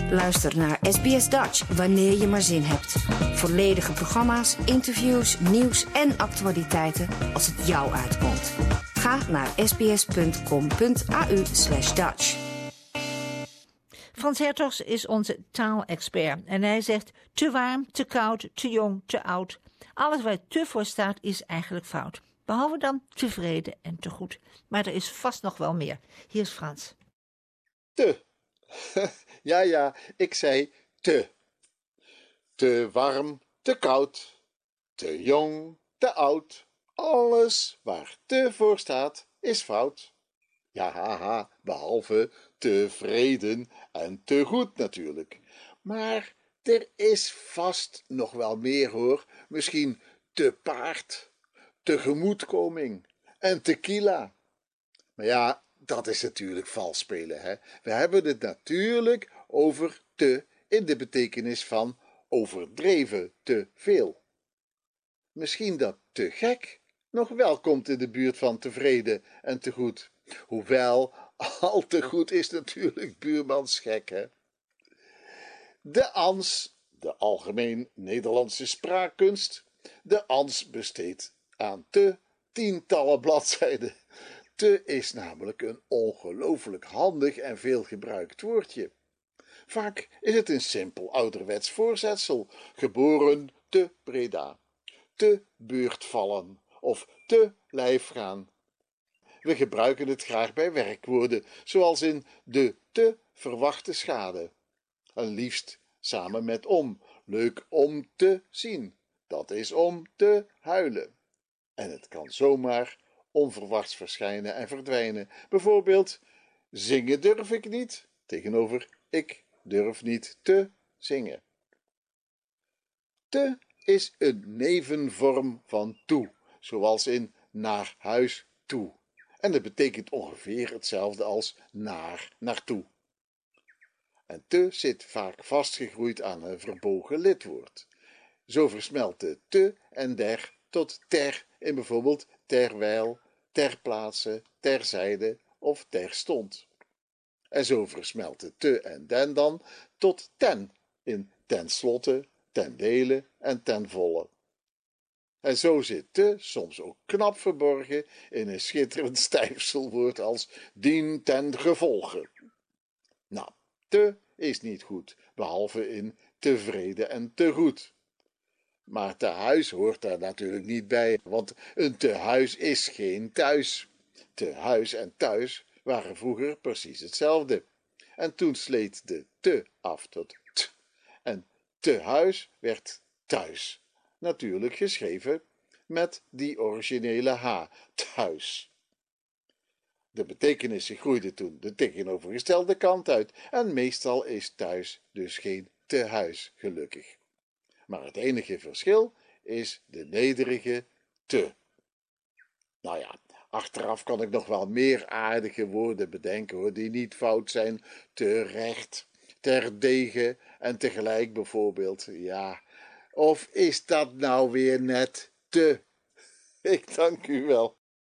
Luister naar SBS Dutch wanneer je maar zin hebt. Volledige programma's, interviews, nieuws en actualiteiten als het jou uitkomt. Ga naar sbs.com.au/Dutch. Frans Hertogs is onze taalexpert en hij zegt te warm, te koud, te jong, te oud. Alles waar te voor staat is eigenlijk fout. Behalve dan tevreden en te goed. Maar er is vast nog wel meer. Hier is Frans. Te. Ja, ik zei te. Te warm, te koud, te jong, te oud. Alles waar te voor staat is fout. Ja, haha, behalve tevreden en te goed natuurlijk. Maar er is vast nog wel meer hoor. Misschien te paard, tegemoetkoming en tequila. Maar ja, dat is natuurlijk vals spelen, hè. We hebben het natuurlijk over te in de betekenis van overdreven te veel. Misschien dat te gek nog wel komt in de buurt van tevreden en te goed. Hoewel, al te goed is natuurlijk buurmans gek, hè. De ans, de algemeen Nederlandse spraakkunst, de ans besteedt aan te tientallen bladzijden. Te is namelijk een ongelooflijk handig en veel gebruikt woordje. Vaak is het een simpel ouderwets voorzetsel, geboren te Breda, te beurt vallen of te lijf gaan. We gebruiken het graag bij werkwoorden, zoals in de te verwachte schade. En liefst samen met om, leuk om te zien, dat is om te huilen. En het kan zomaar onverwachts verschijnen en verdwijnen. Bijvoorbeeld, zingen durf ik niet, tegenover ik durf niet te zingen. Te is een nevenvorm van toe, zoals in naar huis toe. En dat betekent ongeveer hetzelfde als naartoe. En te zit vaak vastgegroeid aan een verbogen lidwoord. Zo versmelt de te en der tot ter in bijvoorbeeld terwijl, ter plaatse, terzijde of terstond. En zo versmelt de te en den dan tot ten in ten slotte, ten dele en ten volle. En zo zit te soms ook knap verborgen in een schitterend stijfselwoord als dien ten gevolge. Nou, te is niet goed, behalve in tevreden en te goed. Maar tehuis hoort daar natuurlijk niet bij, want een tehuis is geen thuis. Tehuis en thuis waren vroeger precies hetzelfde. En toen sleet de te af tot t. En tehuis werd thuis. Natuurlijk geschreven met die originele h, thuis. De betekenissen groeiden toen de tegenovergestelde kant uit en meestal is thuis dus geen tehuis, gelukkig. Maar het enige verschil is de nederige te. Nou ja, achteraf kan ik nog wel meer aardige woorden bedenken hoor, die niet fout zijn. Terecht, terdege en tegelijk bijvoorbeeld. Ja, of is dat nou weer net te? Ik dank u wel.